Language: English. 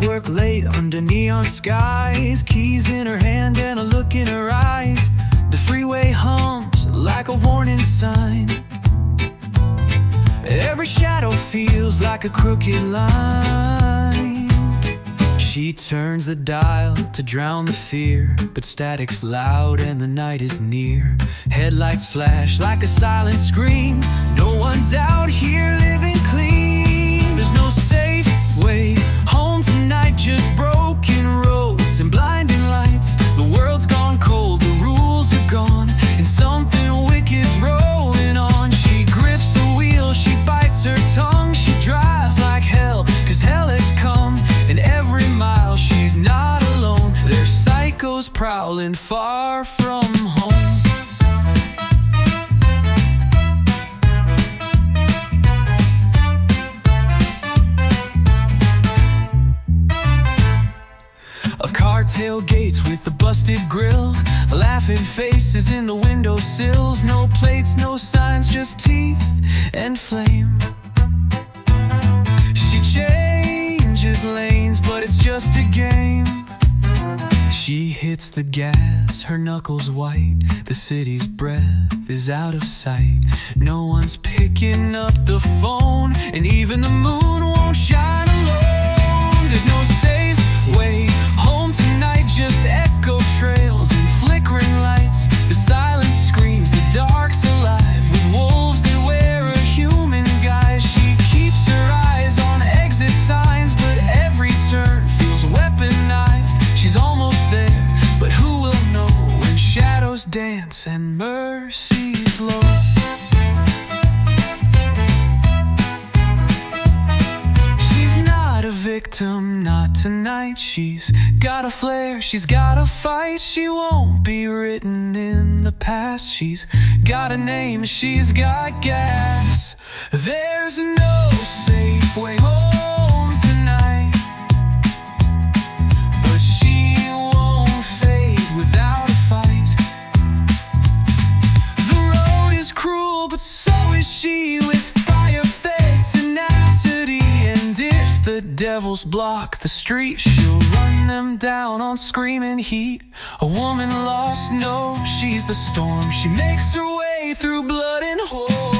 work late under neon skies, keys in her hand and a look in her eyes. The freeway hums like a warning sign. Every shadow feels like a crooked line. She turns the dial to drown the fear, but static's loud and the night is near. Headlights flash like a silent scream. No one's out here living clean. There's no safe way home tonight, just broken roads and blinding lights. The world's gone cold, the rules are gone, and something wicked's rolling on. She grips the wheel, she bites her tongue. She drives like hell, 'cause hell has come. And every mile she's not alone. There's psychos prowling far from home. A car tailgates with a busted grill, laughing faces in the windowsills. No plates, no signs, just teeth and flame. She changes lanes, but it's just a game. She hits the gas, her knuckles white. The city's breath is out of sight. No one's picking up the phone, and even the moon won't shine alone. There's no safe way home tonight, just echo trails and flickering lights. The silence screams, the dark's alive with wolves that wear a human guise. She keeps her eyes on exit signs, but every turn feels weaponized. She's almost there, but who will know when shadows dance and mercy's low? Victim, not tonight. She's got a flare, she's got a fight. She won't be written in the past. She's got a name, she's got gas. There's no safe way home tonight, but she won't fade without a fight. The road is cruel, but so is she, with fire-fed tenacity. And if the devils block the street, she'll run them down on screaming heat. A woman lost, no, she's the storm. She makes her way through blood and horror.